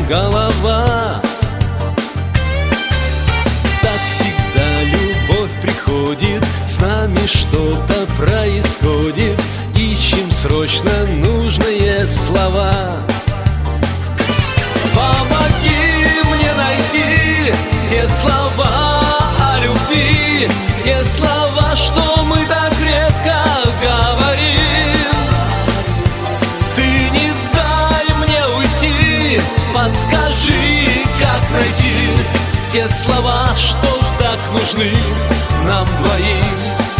голова. Так всегда любовь приходит, с нами что-то происходит, ищем срочно нужные слова. Помоги мне найти те слова о любви, те слова, что мы так редко говорим. Ты не дай мне уйти, подскажи, как найти те слова, что так нужны нам двоим.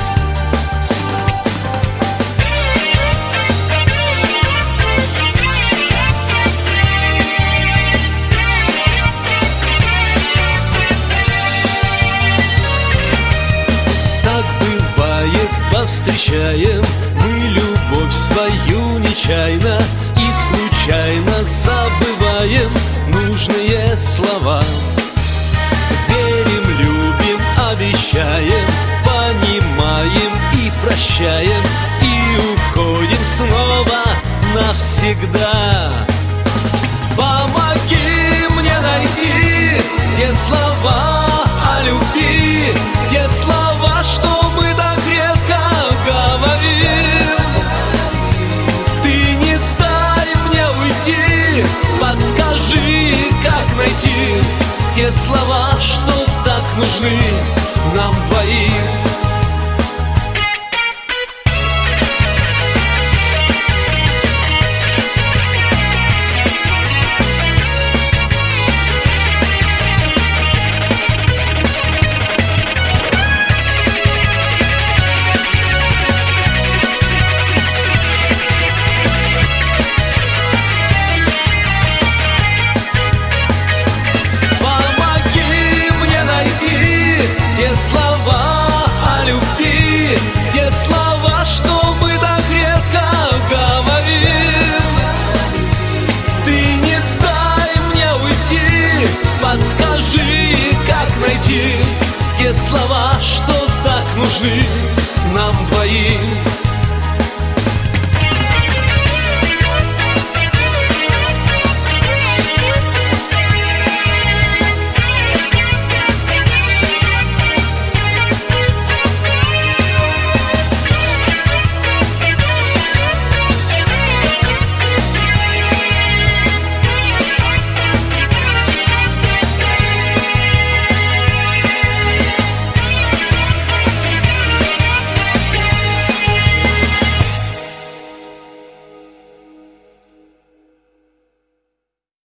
Повстречаем мы любовь свою нечаянно и случайно забываем нужные слова. Верим, любим, обещаем, понимаем и прощаем, и уходим снова навсегда. Помоги мне найти те слова о любви, те слова, что мы так редко говорим. Ты не дай мне уйти, подскажи, как найти те слова, что так нужны нам двоим. Те слова о любви, те слова, что мы так редко говорим. Ты не дай мне уйти, подскажи, как найти те слова, что так нужны